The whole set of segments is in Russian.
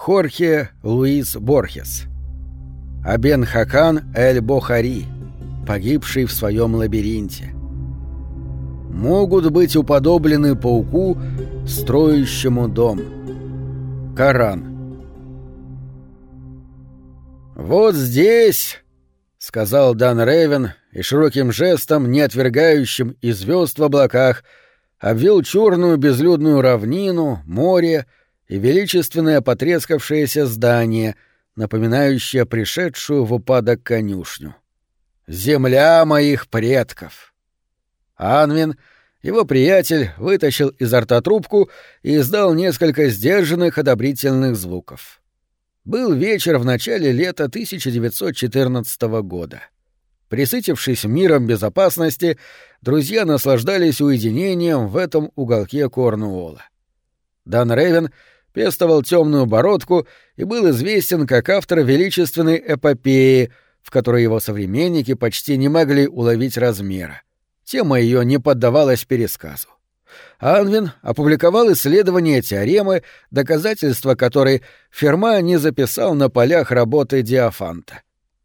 Хорхе Луис Борхес. Абен-Хакан эль-Бохари, погибший в своем лабиринте. Могут быть уподоблены пауку, строящему дом. Коран. «Вот здесь», — сказал Дан Ревен, и широким жестом, не отвергающим и звезд в облаках, обвел черную безлюдную равнину, море и величественное потрескавшееся здание, напоминающее пришедшую в упадок конюшню. «Земля моих предков!» Анвин, его приятель, вытащил изо рта трубку и издал несколько сдержанных одобрительных звуков. Был вечер в начале лета 1914 года. Присытившись миром безопасности, друзья наслаждались уединением в этом уголке Корнуолла. Дан Ревен пестовал темную бородку и был известен как автор величественной эпопеи, в которой его современники почти не могли уловить размера. Тема ее не поддавалась пересказу. Анвин опубликовал исследование теоремы, доказательства которой Ферма не записал на полях работы Диофанта.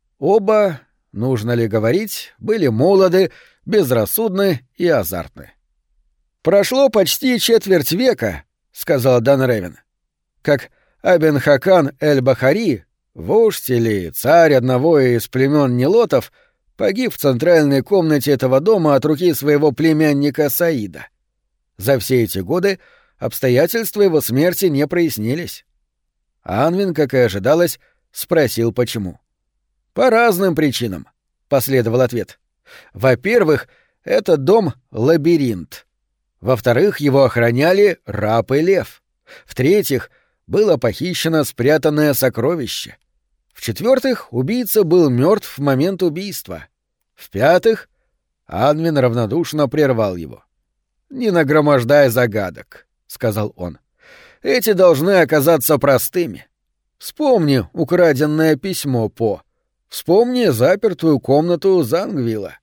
Оба, нужно ли говорить, были молоды, безрассудны и азартны. «Прошло почти четверть века», — сказал Дан Ревен, как Абен-Хакан эль-Бохари, вождь или царь одного из племен нилотов, погиб в центральной комнате этого дома от руки своего племянника Саида. За все эти годы обстоятельства его смерти не прояснились. Анвин, как и ожидалось, спросил, почему. «По разным причинам», — последовал ответ. «Во-первых, этот дом — лабиринт. Во-вторых, его охраняли раб и лев. В-третьих, было похищено спрятанное сокровище. В-четвертых, убийца был мертв в момент убийства. В-пятых, Анвин равнодушно прервал его. «Не нагромождай загадок», — сказал он. «Эти должны оказаться простыми. Вспомни украденное письмо По. Вспомни запертую комнату Зангвилла».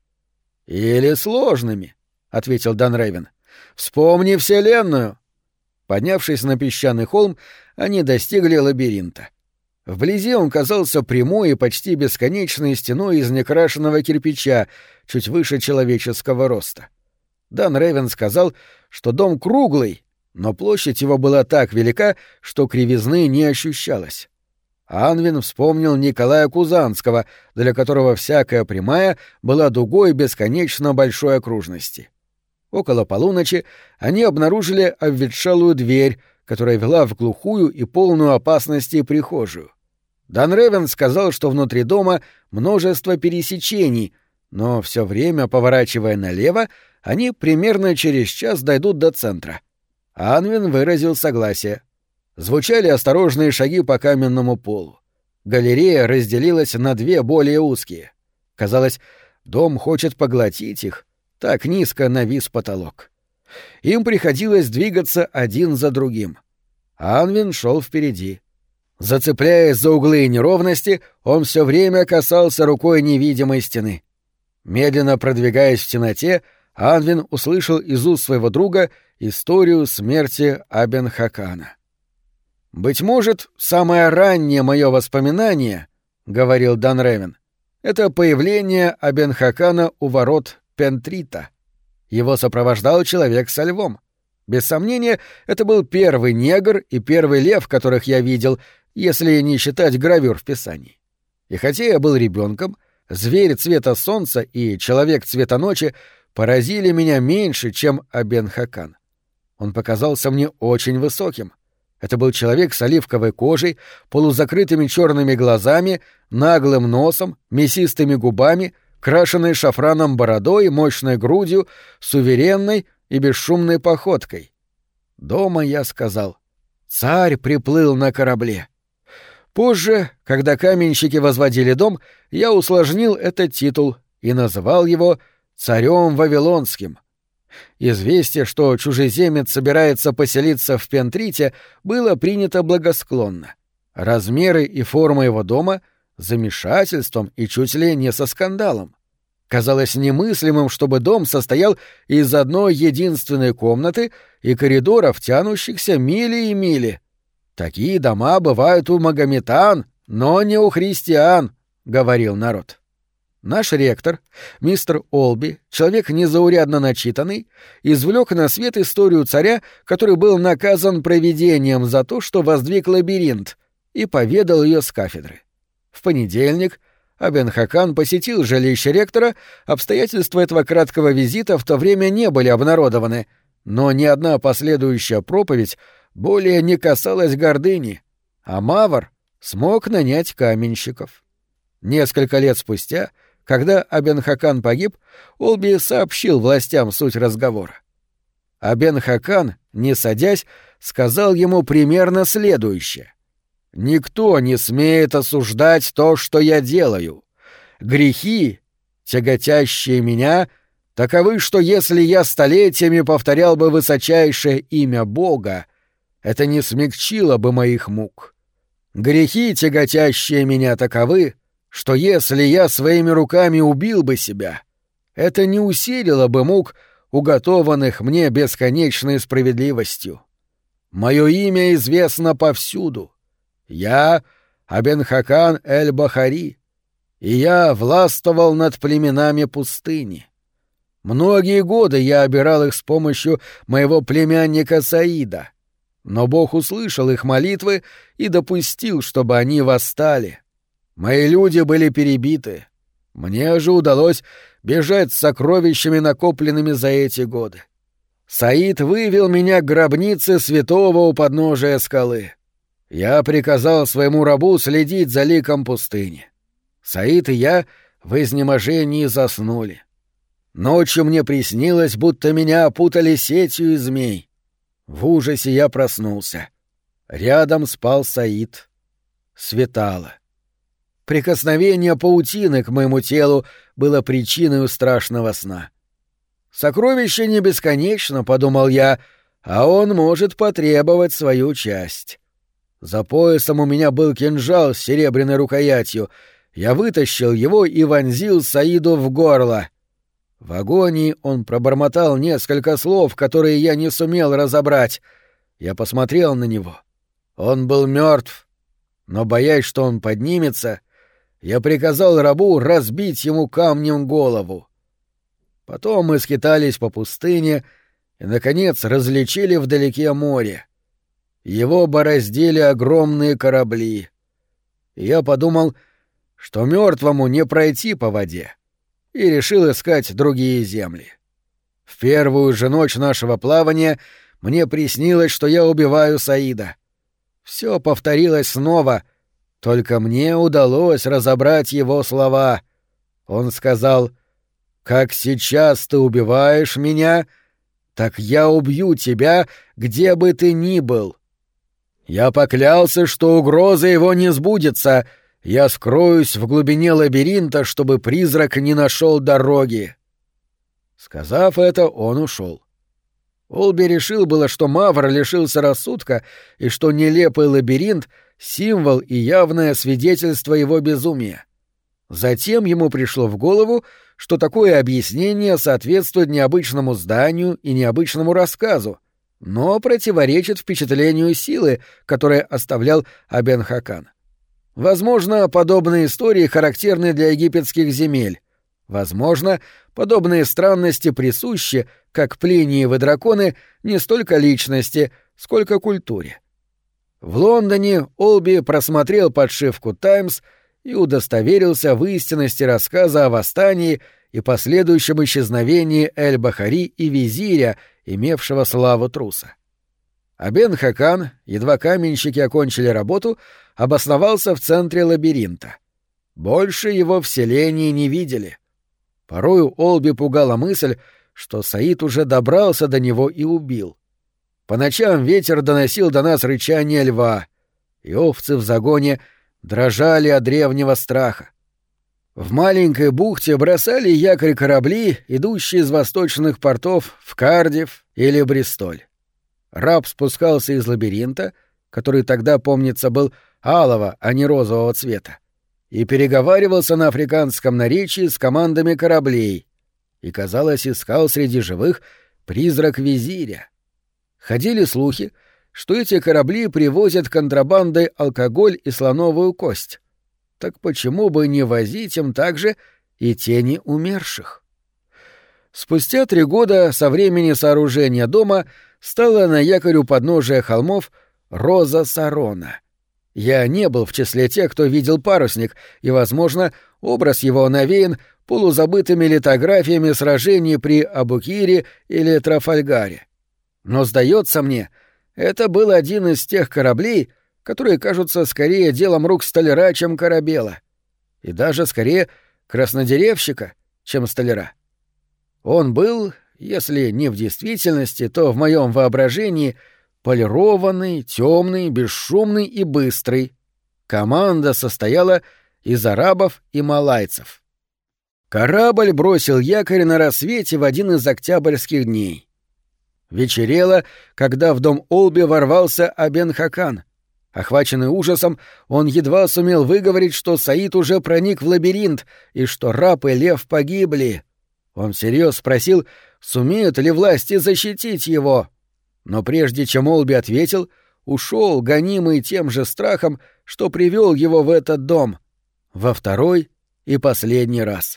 «Или сложными», — ответил Дан Ревен. «Вспомни Вселенную». Поднявшись на песчаный холм, они достигли лабиринта. Вблизи он казался прямой и почти бесконечной стеной из некрашенного кирпича, чуть выше человеческого роста. Дан Ревен сказал, что дом круглый, но площадь его была так велика, что кривизны не ощущалось. Анвин вспомнил Николая Кузанского, для которого всякая прямая была дугой бесконечно большой окружности. Около полуночи они обнаружили обветшалую дверь, которая вела в глухую и полную опасности прихожую. Дан Ревен сказал, что внутри дома множество пересечений, но все время, поворачивая налево, они примерно через час дойдут до центра. Анвин выразил согласие. Звучали осторожные шаги по каменному полу. Галерея разделилась на две более узкие. Казалось, дом хочет поглотить их, так низко навис потолок. Им приходилось двигаться один за другим. Анвин шел впереди. Зацепляясь за углы и неровности, он все время касался рукой невидимой стены. Медленно продвигаясь в темноте, Анвин услышал из уст своего друга историю смерти Абен-Хакана. «Быть может, самое раннее мое воспоминание, — говорил Дан Ревен, — это появление Абен-Хакана у ворот Пентрита. Его сопровождал человек со львом. Без сомнения, это был первый негр и первый лев, которых я видел, если не считать гравюр в Писании. И хотя я был ребенком, зверь цвета солнца и человек цвета ночи поразили меня меньше, чем Абен-Хакан. Он показался мне очень высоким. Это был человек с оливковой кожей, полузакрытыми черными глазами, наглым носом, мясистыми губами, крашенной шафраном бородой, мощной грудью, суверенной и бесшумной походкой. Дома я сказал: «Царь приплыл на корабле». Позже, когда каменщики возводили дом, я усложнил этот титул и называл его «Царем Вавилонским». Известие, что чужеземец собирается поселиться в Пентрите, было принято благосклонно. Размеры и форма его дома — замешательством и чуть ли не со скандалом. Казалось немыслимым, чтобы дом состоял из одной единственной комнаты и коридоров, тянущихся мили и мили. «Такие дома бывают у магометан, но не у христиан», — говорил народ. Наш ректор, мистер Олби, человек незаурядно начитанный, извлек на свет историю царя, который был наказан провидением за то, что воздвиг лабиринт, и поведал ее с кафедры. В понедельник Абен-Хакан посетил жилище ректора, обстоятельства этого краткого визита в то время не были обнародованы, но ни одна последующая проповедь более не касалась гордыни, а Мавр смог нанять каменщиков. Несколько лет спустя, когда Абен-Хакан погиб, Олби сообщил властям суть разговора. Абен-Хакан, не садясь, сказал ему примерно следующее. «Никто не смеет осуждать то, что я делаю. Грехи, тяготящие меня, таковы, что если я столетиями повторял бы высочайшее имя Бога, это не смягчило бы моих мук. Грехи, тяготящие меня, таковы, что если я своими руками убил бы себя, это не усилило бы мук, уготованных мне бесконечной справедливостью. Мое имя известно повсюду. Я Абен-Хакан эль-Бахари, и я властвовал над племенами пустыни. Многие годы я обирал их с помощью моего племянника Саида, но Бог услышал их молитвы и допустил, чтобы они восстали. Мои люди были перебиты. Мне же удалось бежать с сокровищами, накопленными за эти годы. Саид вывел меня к гробнице святого у подножия скалы. Я приказал своему рабу следить за ликом пустыни. Саид и я в изнеможении заснули. Ночью мне приснилось, будто меня опутали сетью из змей. В ужасе я проснулся. Рядом спал Саид. Светало. Прикосновение паутины к моему телу было причиной страшного сна. «Сокровище не бесконечно», — подумал я, — «а он может потребовать свою часть». За поясом у меня был кинжал с серебряной рукоятью. Я вытащил его и вонзил Саиду в горло. В агонии он пробормотал несколько слов, которые я не сумел разобрать. Я посмотрел на него. Он был мертв, но, боясь, что он поднимется, я приказал рабу разбить ему камнем голову. Потом мы скитались по пустыне и, наконец, различили вдалеке море. Его бороздили огромные корабли. И я подумал, что мертвому не пройти по воде, и решил искать другие земли. В первую же ночь нашего плавания мне приснилось, что я убиваю Саида. Все повторилось снова, только мне удалось разобрать его слова. Он сказал: «Как сейчас ты убиваешь меня, так я убью тебя, где бы ты ни был». Я поклялся, что угроза его не сбудется. Я скроюсь в глубине лабиринта, чтобы призрак не нашел дороги. Сказав это, он ушел. Олби решил было, что Мавр лишился рассудка и что нелепый лабиринт — символ и явное свидетельство его безумия. Затем ему пришло в голову, что такое объяснение соответствует необычному зданию и необычному рассказу, но противоречит впечатлению силы, которое оставлял Абен-Хакан. Возможно, подобные истории характерны для египетских земель. Возможно, подобные странности присущи, как плиниевы драконы, не столько личности, сколько культуре. В Лондоне Олби просмотрел подшивку «Таймс» и удостоверился в истинности рассказа о восстании и последующем исчезновении Эль-Бахари и визиря, имевшего славу труса. Абен-Хакан, едва каменщики окончили работу, обосновался в центре лабиринта. Больше его в селении не видели. Порою Олби пугала мысль, что Саид уже добрался до него и убил. По ночам ветер доносил до нас рычание льва, и овцы в загоне дрожали от древнего страха. В маленькой бухте бросали якорь корабли, идущие из восточных портов в Кардифф или Бристоль. Раб спускался из лабиринта, который тогда, помнится, был алого, а не розового цвета, и переговаривался на африканском наречии с командами кораблей, и, казалось, искал среди живых призрак визиря. Ходили слухи, что эти корабли привозят контрабандой алкоголь и слоновую кость. Так почему бы не возить им также и тени умерших? Спустя 3 года со времени сооружения дома стала на якорь у подножия холмов Роза Сарона. Я не был в числе тех, кто видел парусник, и, возможно, образ его навеян полузабытыми литографиями сражений при Абукире или Трафальгаре. Но, сдается мне, это был один из тех кораблей, которые кажутся скорее делом рук столяра, чем корабела, и даже скорее краснодеревщика, чем столяра. Он был, если не в действительности, то в моем воображении полированный, темный, бесшумный и быстрый. Команда состояла из арабов и малайцев. Корабль бросил якорь на рассвете в один из октябрьских дней. Вечерело, когда в дом Олби ворвался Абен-Хакан. Охваченный ужасом, он едва сумел выговорить, что Саид уже проник в лабиринт и что раб и лев погибли. Он всерьез спросил, сумеют ли власти защитить его. Но прежде чем Олби ответил, ушел, гонимый тем же страхом, что привел его в этот дом. Во второй и последний раз.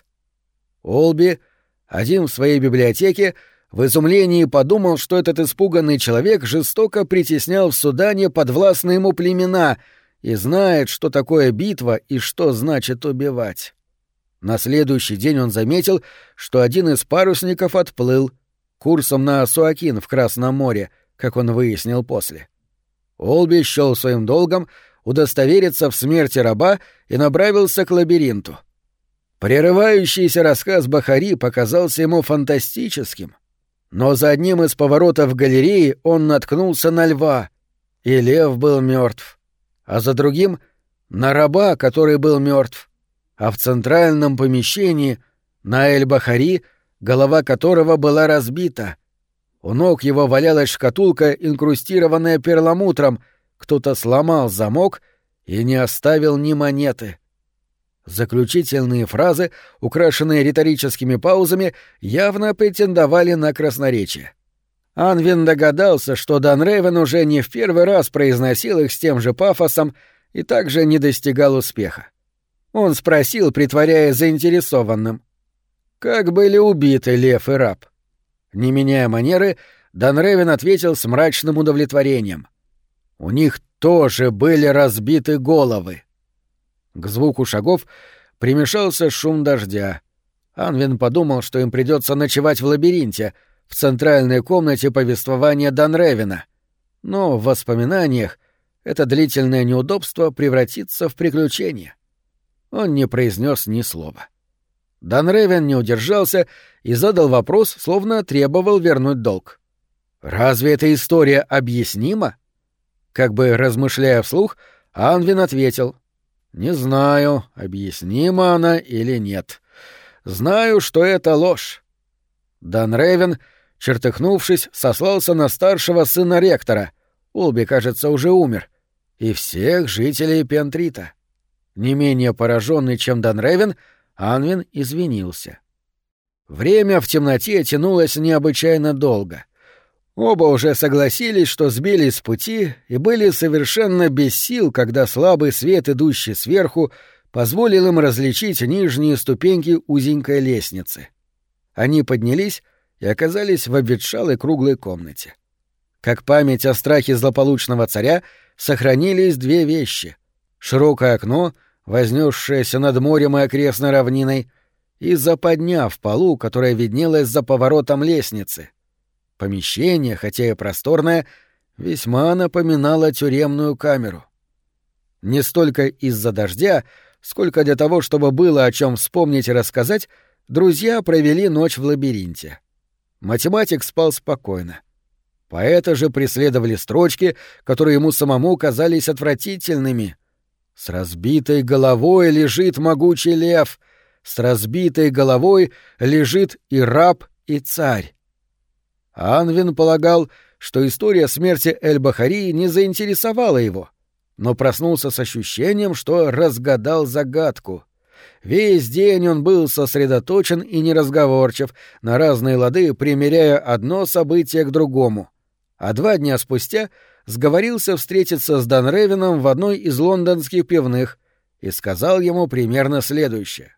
Олби, один в своей библиотеке, в изумлении подумал, что этот испуганный человек жестоко притеснял в Судане подвластные ему племена и знает, что такое битва и что значит убивать. На следующий день он заметил, что один из парусников отплыл курсом на Суакин в Красном море, как он выяснил после. Олби счёл своим долгом удостовериться в смерти раба и направился к лабиринту. Прерывающийся рассказ Бахари показался ему фантастическим, но за одним из поворотов галереи он наткнулся на льва, и лев был мертв, а за другим — на раба, который был мертв, а в центральном помещении — на Эль-Бахари, голова которого была разбита. У ног его валялась шкатулка, инкрустированная перламутром, кто-то сломал замок и не оставил ни монеты. Заключительные фразы, украшенные риторическими паузами, явно претендовали на красноречие. Анвин догадался, что Данревен уже не в первый раз произносил их с тем же пафосом и также не достигал успеха. Он спросил, притворяясь заинтересованным: «Как были убиты лев и раб?» Не меняя манеры, Данревен ответил с мрачным удовлетворением: «У них тоже были разбиты головы». К звуку шагов примешался шум дождя. Анвин подумал, что им придется ночевать в лабиринте, в центральной комнате повествования Данревена. Но в воспоминаниях это длительное неудобство превратится в приключение. Он не произнес ни слова. Данревен не удержался и задал вопрос, словно требовал вернуть долг. «Разве эта история объяснима?» Как бы размышляя вслух, Анвин ответил: «Не знаю, объяснима она или нет. Знаю, что это ложь». Данревен, чертыхнувшись, сослался на старшего сына ректора, Олби, кажется, уже умер, и всех жителей Пентрита. Не менее пораженный, чем Данревен, Анвин извинился. Время в темноте тянулось необычайно долго. Оба уже согласились, что сбились с пути и были совершенно без сил, когда слабый свет, идущий сверху, позволил им различить нижние ступеньки узенькой лестницы. Они поднялись и оказались в обветшалой круглой комнате. Как память о страхе злополучного царя, сохранились 2 вещи: широкое окно, вознесшееся над морем и окрестной равниной, и западня в полу, которая виднелась за поворотом лестницы. Помещение, хотя и просторное, весьма напоминало тюремную камеру. Не столько из-за дождя, сколько для того, чтобы было о чем вспомнить и рассказать, друзья провели ночь в лабиринте. Математик спал спокойно. Поэта же преследовали строчки, которые ему самому казались отвратительными. «С разбитой головой лежит могучий лев, с разбитой головой лежит и раб, и царь». Анвин полагал, что история смерти Эль-Бахари не заинтересовала его, но проснулся с ощущением, что разгадал загадку. Весь день он был сосредоточен и неразговорчив, на разные лады примеряя одно событие к другому, а 2 дня спустя сговорился встретиться с Данревином в одной из лондонских пивных и сказал ему примерно следующее.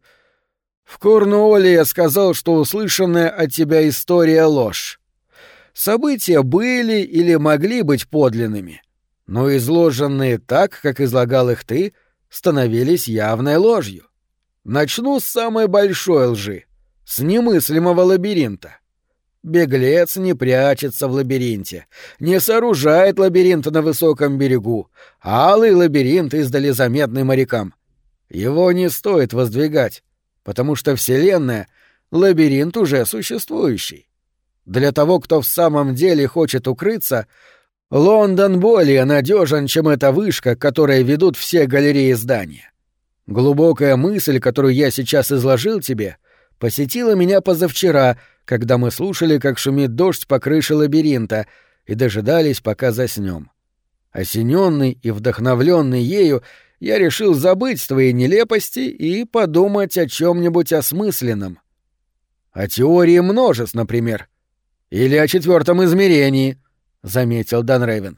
«В Корнуолле я сказал, что услышанная от тебя история — ложь. События были или могли быть подлинными, но изложенные так, как излагал их ты, становились явной ложью. Начну с самой большой лжи, с немыслимого лабиринта. Беглец не прячется в лабиринте, не сооружает лабиринт на высоком берегу, алый лабиринт издали заметный морякам. Его не стоит воздвигать, потому что Вселенная — лабиринт уже существующий. Для того, кто в самом деле хочет укрыться, Лондон более надежен, чем эта вышка, к которой ведут все галереи здания. Глубокая мысль, которую я сейчас изложил тебе, посетила меня позавчера, когда мы слушали, как шумит дождь по крыше лабиринта, и дожидались, пока заснем. Осененный и вдохновленный ею, я решил забыть твои нелепости и подумать о чем-нибудь осмысленном. О теории множеств, например. Или о четвертом измерении, — заметил Данревин.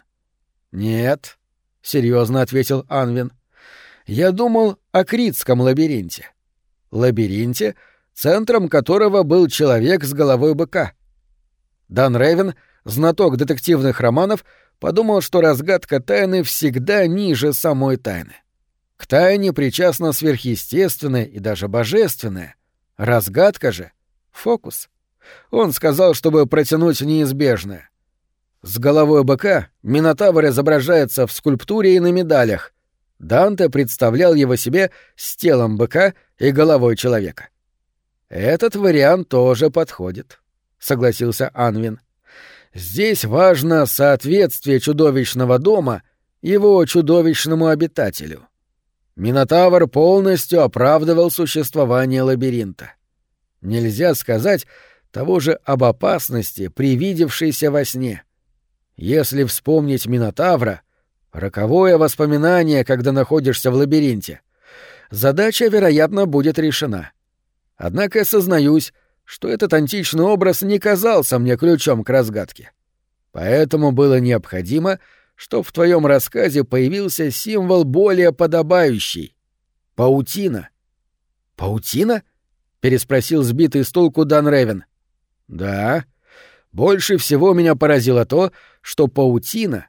Нет, — серьезно ответил Анвин. Я думал о Критском лабиринте. Лабиринте, центром которого был человек с головой быка. Данревин, знаток детективных романов, подумал, что разгадка тайны всегда ниже самой тайны. К тайне причастно сверхъестественное и даже божественное. Разгадка же — фокус. Он сказал, чтобы протянуть неизбежное. С головой быка Минотавр изображается в скульптуре и на медалях. Данте представлял его себе с телом быка и головой человека. «Этот вариант тоже подходит», — согласился Анвин. «Здесь важно соответствие чудовищного дома его чудовищному обитателю. Минотавр полностью оправдывал существование лабиринта. Нельзя сказать того же об опасности, привидевшейся во сне. Если вспомнить Минотавра, роковое воспоминание, когда находишься в лабиринте, задача, вероятно, будет решена. Однако я сознаюсь, что этот античный образ не казался мне ключом к разгадке. Поэтому было необходимо, чтобы в твоем рассказе появился символ более подобающий — паутина. «Паутина?» — переспросил сбитый с толку Данревин. «Да. Больше всего меня поразило то, что паутина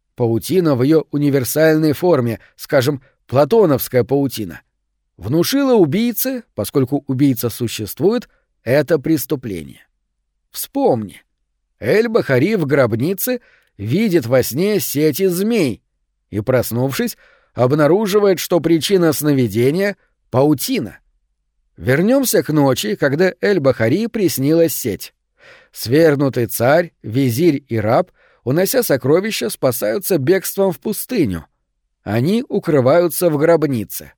в ее универсальной форме, скажем, платоновская паутина, внушила убийце, поскольку убийца существует, это преступление. Вспомни. Эль-Бахари в гробнице видит во сне сеть из змей и, проснувшись, обнаруживает, что причина сновидения — паутина. Вернемся к ночи, когда Эль-Бахари приснилась сеть. Свергнутый царь, визирь и раб, унося сокровища, спасаются бегством в пустыню. Они укрываются в гробнице.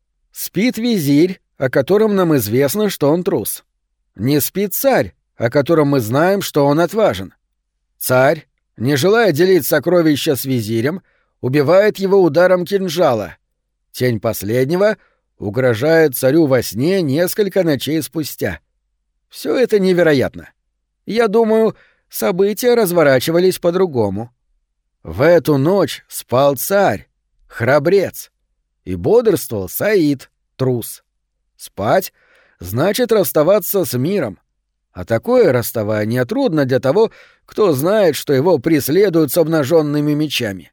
Спит визирь, о котором нам известно, что он трус. Не спит царь, о котором мы знаем, что он отважен. Царь, не желая делить сокровища с визирем, убивает его ударом кинжала. Тень последнего угрожает царю во сне несколько ночей спустя. Все это невероятно. Я думаю, события разворачивались по-другому. В эту ночь спал царь, храбрец, и бодрствовал Саид, трус. Спать значит расставаться с миром, а такое расставание трудно для того, кто знает, что его преследуют с обнаженными мечами.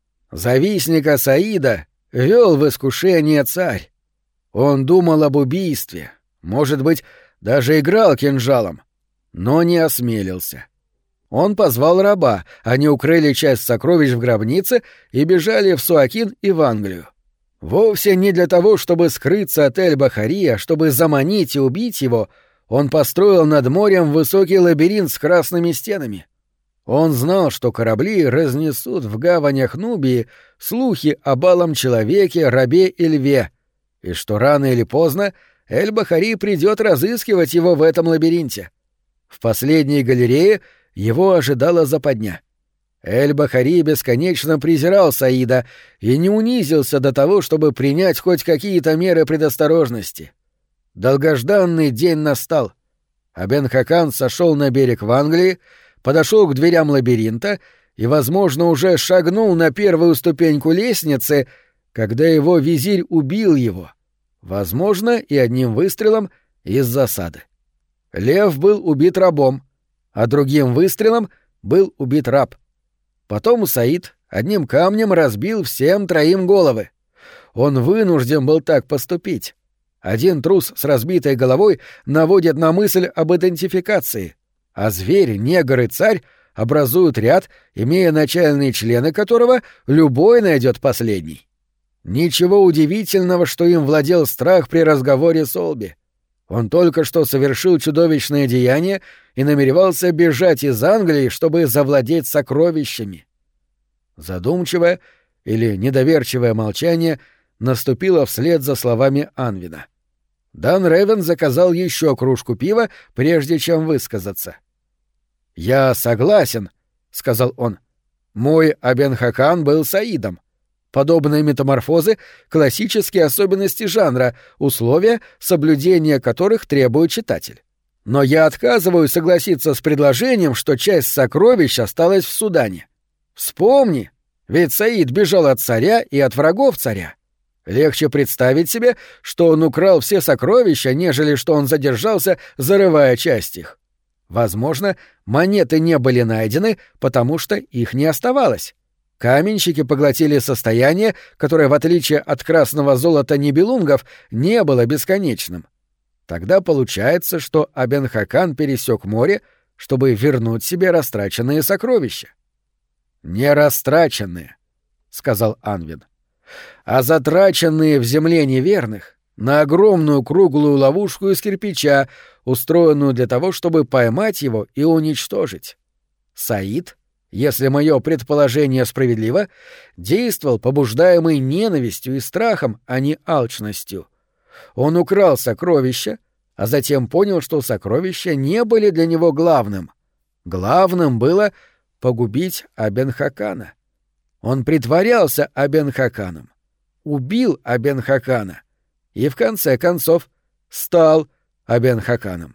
Завистника Саида вел в искушение царь. Он думал об убийстве, может быть, даже играл кинжалом, но не осмелился. Он позвал раба, они укрыли часть сокровищ в гробнице и бежали в Суакин и в Англию. Вовсе не для того, чтобы скрыться от Эль-Бахари, а чтобы заманить и убить его, он построил над морем высокий лабиринт с красными стенами. Он знал, что корабли разнесут в гаванях Нубии слухи о балом человеке, рабе и льве, и что рано или поздно Эль-Бахари придет разыскивать его в этом лабиринте. В последней галерее его ожидала западня. Эль-Бахари бесконечно презирал Саида и не унизился до того, чтобы принять хоть какие-то меры предосторожности. Долгожданный день настал. А Бен-Хакан сошел на берег в Англии, подошел к дверям лабиринта и, возможно, уже шагнул на первую ступеньку лестницы, когда его визирь убил его, возможно, и одним выстрелом из засады. Лев был убит рабом, а другим выстрелом был убит раб. Потом Саид одним камнем разбил всем троим головы. Он вынужден был так поступить. Один трус с разбитой головой наводит на мысль об идентификации, а зверь, негр и царь образуют ряд, имея начальные члены которого любой найдет последний. Ничего удивительного, что им владел страх при разговоре с Олби. Он только что совершил чудовищное деяние и намеревался бежать из Англии, чтобы завладеть сокровищами. Задумчивое или недоверчивое молчание наступило вслед за словами Анвина. Дан Ревен заказал еще кружку пива, прежде чем высказаться. «Я согласен», — сказал он. «Мой Абен-Хакан был Саидом. Подобные метаморфозы — классические особенности жанра, условия, соблюдения которых требует читатель. Но я отказываюсь согласиться с предложением, что часть сокровищ осталась в Судане. Вспомни, ведь Саид бежал от царя и от врагов царя. Легче представить себе, что он украл все сокровища, нежели что он задержался, зарывая часть их. Возможно, монеты не были найдены, потому что их не оставалось. Каменщики поглотили состояние, которое, в отличие от красного золота нибелунгов, не было бесконечным. Тогда получается, что Абен-Хакан пересек море, чтобы вернуть себе растраченные сокровища. «Не растраченные», — сказал Анвин, — «а затраченные в земле неверных на огромную круглую ловушку из кирпича, устроенную для того, чтобы поймать его и уничтожить. Саид, если мое предположение справедливо, действовал побуждаемый ненавистью и страхом, а не алчностью. Он украл сокровища, а затем понял, что сокровища не были для него главным. Главным было погубить Абен-Хакана. Он притворялся Абен-Хаканом, убил Абен-Хакана и, в конце концов, стал Абен-Хаканом».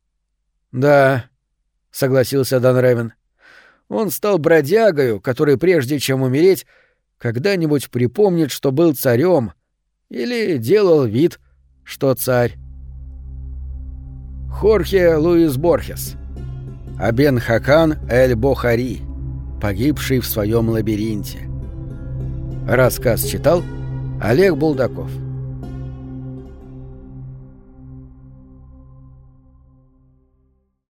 «Да», — согласился Дан Ревен, — «он стал бродягою, который, прежде чем умереть, когда-нибудь припомнит, что был царем, или делал вид, что царь». Хорхе Луис Борхес. Абен-Хакан эль-Бохари, погибший в своем лабиринте. Рассказ читал Олег Булдаков.